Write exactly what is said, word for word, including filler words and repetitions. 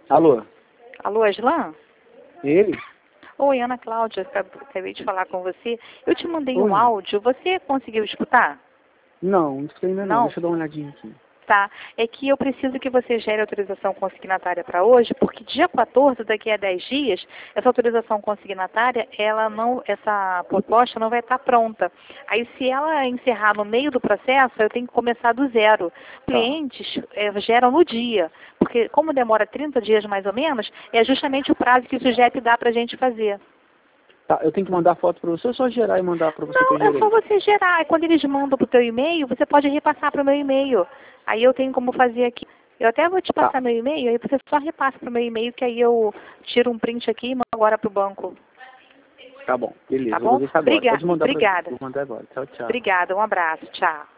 Alô? Alô, Aslan? Ele? Oi, Ana Cláudia, acab- acabei de falar com você. Eu te mandei Oi. um áudio, você conseguiu escutar? Não, não sei ainda não. Não? Deixa eu dar uma olhadinha aqui. Tá. É que eu preciso que você gere autorização consignatária para hoje, porque dia quatorze, daqui a dez dias, essa autorização consignatária, ela não, essa proposta não vai estar pronta. Aí, se ela encerrar no meio do processo, eu tenho que começar do zero. Clientes eh, geram no dia, porque como demora trinta dias mais ou menos, é justamente o prazo que o SUGEP dá para a gente fazer. Tá, eu tenho que mandar foto pra você ou só gerar e mandar pra você que eu Não, é gerei? só você gerar. Quando eles mandam para o teu e-mail, você pode repassar para o meu e-mail. Aí eu tenho como fazer aqui. Eu até vou te Tá, passar meu e-mail, aí você só repassa para o meu e-mail, que aí eu tiro um print aqui e mando agora para o banco. tá bom. Beleza, Tá eu vou bom? fazer isso agora. Obriga- Pode mandar pra... Obrigada. Vou mandar agora. Tchau, tchau. Obrigada. Um abraço. Tchau.